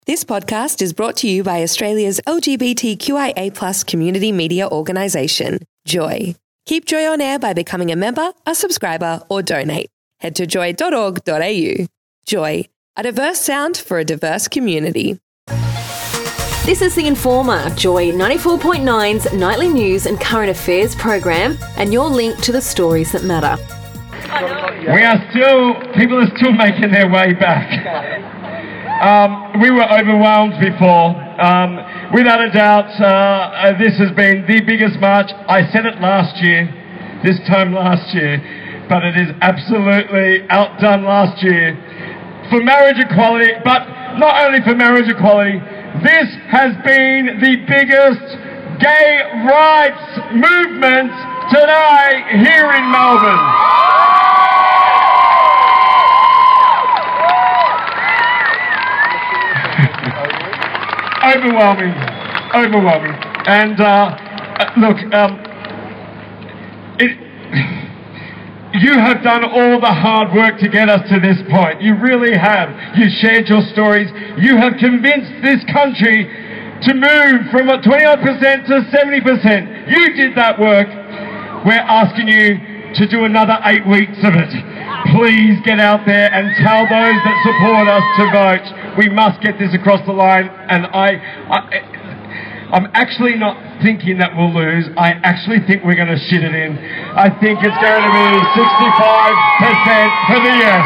This podcast is brought to you by Australia's LGBTQIA+ community media organisation, Joy. Keep Joy on air by becoming a member, a subscriber, or donate. Head to joy.org.au. Joy, a diverse sound for a diverse community. This is The Informer, Joy 94.9's nightly news and current affairs program, and your link to the stories that matter. People are still making their way back. We were overwhelmed before. Without a doubt, this has been the biggest march. I said it this time last year, but it is absolutely outdone last year for marriage equality, but not only for marriage equality. This has been the biggest gay rights movement today here in Melbourne. Overwhelming. And you have done all the hard work to get us to this point. You really have. You shared your stories. You have convinced this country to move from 21% to 70%. You did that work. We're asking you to do another 8 weeks of it. Please get out there and tell those that support us to vote. We must get this across the line, and I'm actually not thinking that we'll lose. I actually think we're going to shit it in. I think it's going to be 65% for the yes.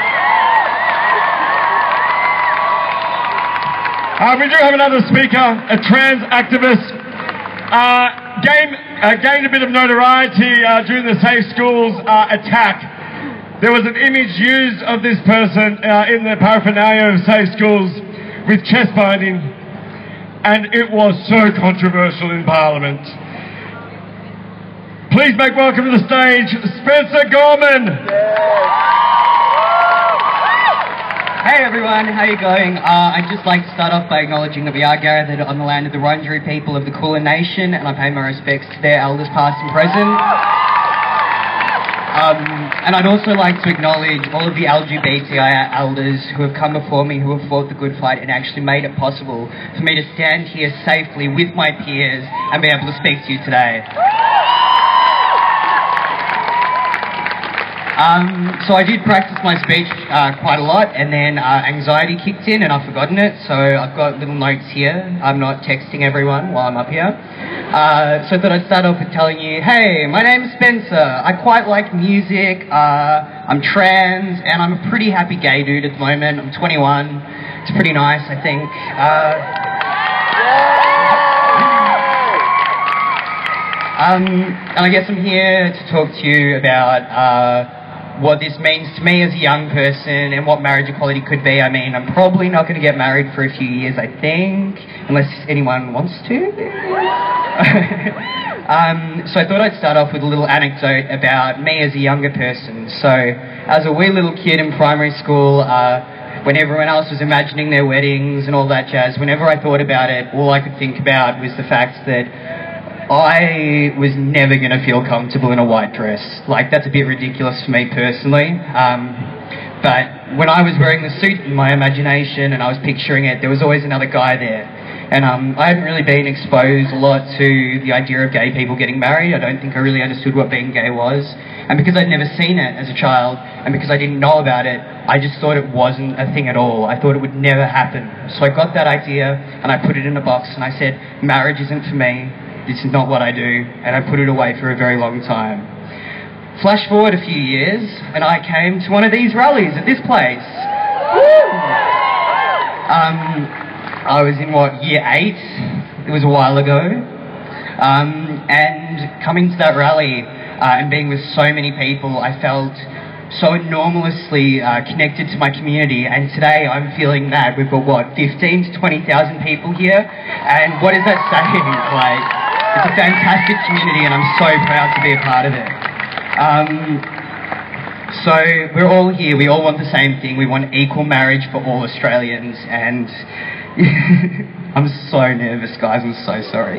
We do have another speaker, a trans activist. Gained a bit of notoriety during the Safe Schools attack. There was an image used of this person in the paraphernalia of Safe Schools with chest binding, and it was so controversial in Parliament. Please make welcome to the stage, Spencer Gorman. Hey everyone, how you going? I'd just like to start off by acknowledging that we are gathered on the land of the Wurundjeri people of the Kulin Nation, and I pay my respects to their elders past and present. And I'd also like to acknowledge all of the LGBTI elders who have come before me, who have fought the good fight and actually made it possible for me to stand here safely with my peers and be able to speak to you today. So I did practice my speech quite a lot, and then anxiety kicked in and I've forgotten it, so I've got little notes here. I'm not texting everyone while I'm up here. So I thought I'd start off with telling you, hey, my name's Spencer. I quite like music, I'm trans, and I'm a pretty happy gay dude at the moment. I'm 21. It's pretty nice, I think. And I guess I'm here to talk to you about what this means to me as a young person and what marriage equality could be. I mean, I'm probably not going to get married for a few years, I think, unless anyone wants to. So I thought I'd start off with a little anecdote about me as a younger person. So, as a wee little kid in primary school, when everyone else was imagining their weddings and all that jazz, whenever I thought about it, all I could think about was the fact that I was never going to feel comfortable in a white dress. Like, that's a bit ridiculous for me personally. But when I was wearing the suit in my imagination and I was picturing it, there was always another guy there. And I hadn't really been exposed a lot to the idea of gay people getting married. I don't think I really understood what being gay was. And because I'd never seen it as a child, and because I didn't know about it, I just thought it wasn't a thing at all. I thought it would never happen. So I got that idea and I put it in a box and I said, marriage isn't for me. This is not what I do, and I put it away for a very long time. Flash forward a few years, and I came to one of these rallies at this place. I was in, year 8? It was a while ago. And coming to that rally and being with so many people, I felt so enormously connected to my community, and today I'm feeling that we've got 15 to 20,000 people here, and what is that saying? Like, it's a fantastic community and I'm so proud to be a part of it. So we're all here, we all want the same thing, we want equal marriage for all Australians, and I'm so nervous guys, I'm so sorry.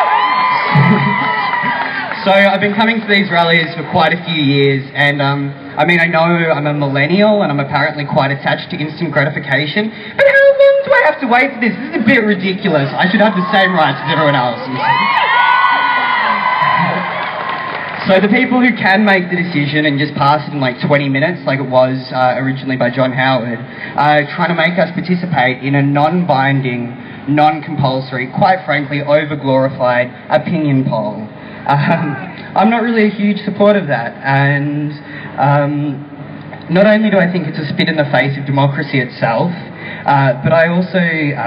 So I've been coming to these rallies for quite a few years, and I mean, I know I'm a millennial and I'm apparently quite attached to instant gratification, but how long do I have to wait for this? This is a bit ridiculous. I should have the same rights as everyone else. So the people who can make the decision and just pass it in like 20 minutes, like it was originally by John Howard, are trying to make us participate in a non-binding, non-compulsory, quite frankly over-glorified opinion poll. I'm not really a huge supporter of that, and not only do I think it's a spit in the face of democracy itself, but I also...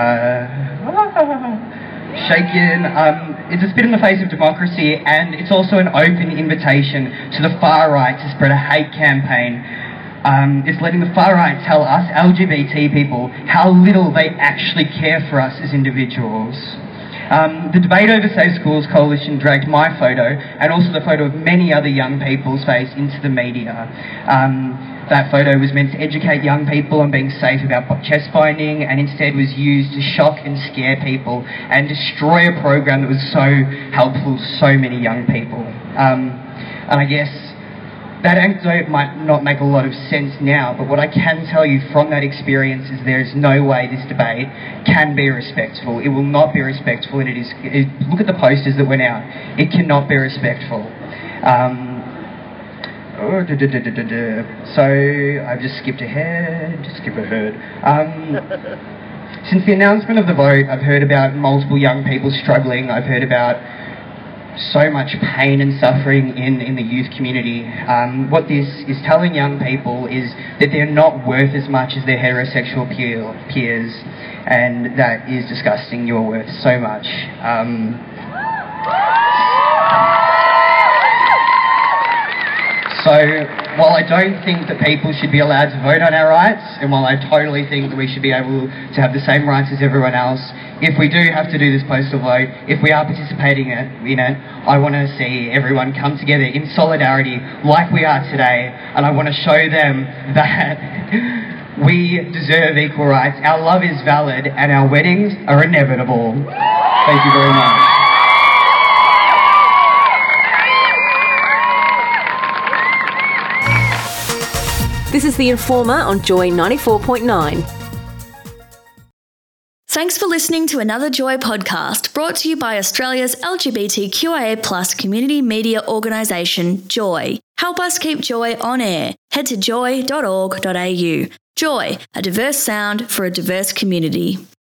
it's a spit in the face of democracy, and it's also an open invitation to the far right to spread a hate campaign. It's letting the far right tell us LGBT people how little they actually care for us as individuals. The Debate Over Safe Schools Coalition dragged my photo and also the photo of many other young people's face into the media. That photo was meant to educate young people on being safe about chest binding, and instead was used to shock and scare people and destroy a program that was so helpful to so many young people. And I guess that anecdote might not make a lot of sense now, but what I can tell you from that experience is there is no way this debate can be respectful. It will not be respectful, and look at the posters that went out. It cannot be respectful. So I've just skipped ahead. Since the announcement of the vote, I've heard about multiple young people struggling. I've heard about so much pain and suffering in the youth community. What this is telling young people is that they're not worth as much as their heterosexual peers, and that is disgusting. You're worth so much. So, while I don't think that people should be allowed to vote on our rights, and while I totally think that we should be able to have the same rights as everyone else, if we do have to do this postal vote, if we are participating in it, I want to see everyone come together in solidarity like we are today, and I want to show them that we deserve equal rights, our love is valid, and our weddings are inevitable. Thank you very much. This is The Informer on Joy 94.9. Thanks for listening to another Joy podcast brought to you by Australia's LGBTQIA+ community media organisation, Joy. Help us keep Joy on air. Head to joy.org.au. Joy, a diverse sound for a diverse community.